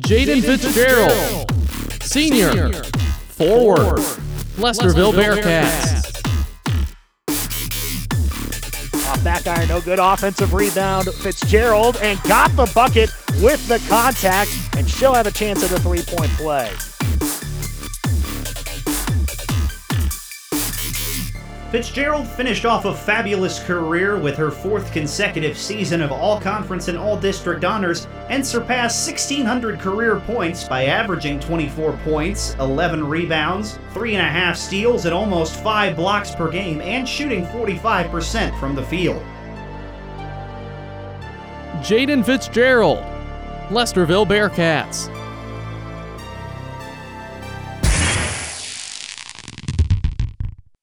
Jaden Fitzgerald, Senior, forward, Lesterville Bearcats. Off back iron, no good. Offensive rebound. Fitzgerald and got the bucket with the contact, and she'll have a chance at a three-point play. Fitzgerald finished off a fabulous career with her fourth consecutive season of All-Conference and All-District honors and surpassed 1,600 career points by averaging 24 points, 11 rebounds, 3.5 steals, and almost 5 blocks per game, and shooting 45% from the field. Jaden Fitzgerald, Lesterville Bearcats.